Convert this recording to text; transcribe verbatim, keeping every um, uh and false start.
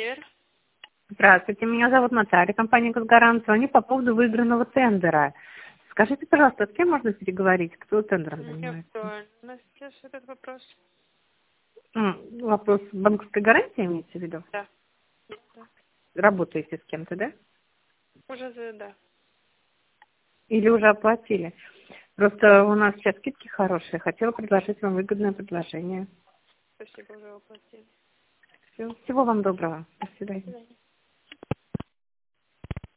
эфир. Здравствуйте, меня зовут Наталья, компания «Казгарант». Звоню по поводу выигранного тендера. Скажите, пожалуйста, с кем можно переговорить? Кто тендером Не занимается? актуально сейчас этот вопрос. М, Вопрос банковской гарантии имеете в виду? Да. Да. Работаете с кем-то, да? Уже за- да. Или уже оплатили? Просто у нас сейчас скидки хорошие. Хотела предложить вам выгодное предложение. Спасибо, уже оплатили. Всё. Всего вам доброго. До До свидания. свидания.